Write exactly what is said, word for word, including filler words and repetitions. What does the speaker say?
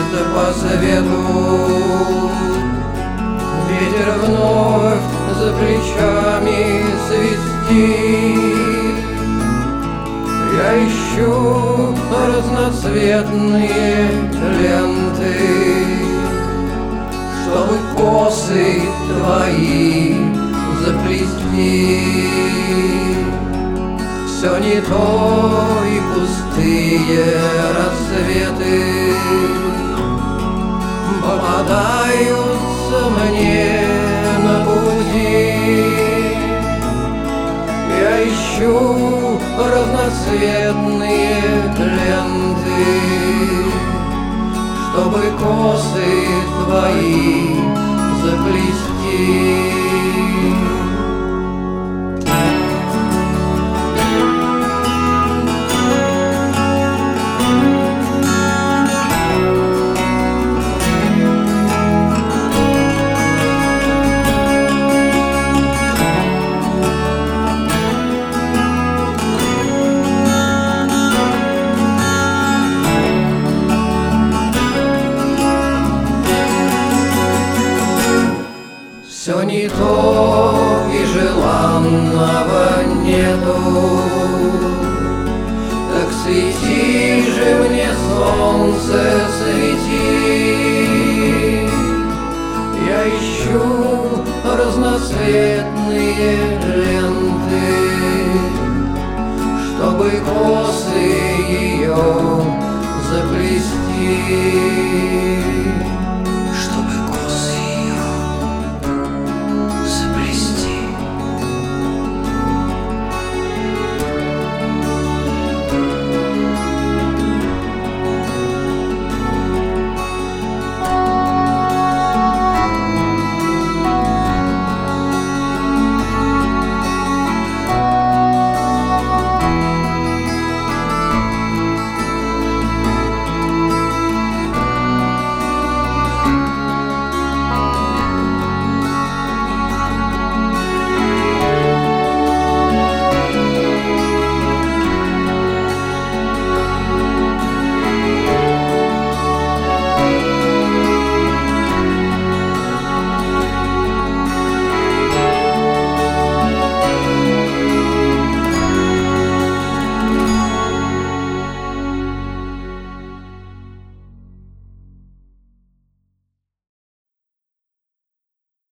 да по свету. Ветер вновь за плечами свистит. Я ищу разноцветные ленты, чтобы косы твои заплести. Все не то и пустые рассветы попадаются мне на пути. Я ищу разноцветные ленты, чтобы косы твои заплести. Все не то и желанного нету, так свети же мне, солнце, свети. Я ищу разноцветные ленты, чтобы косы ее заплести.